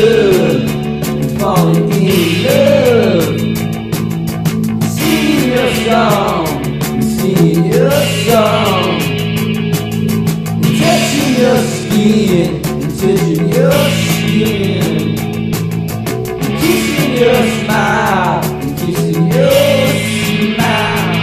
love, falling in love. Singing your song, singing your song, touching your skin, touching your skin.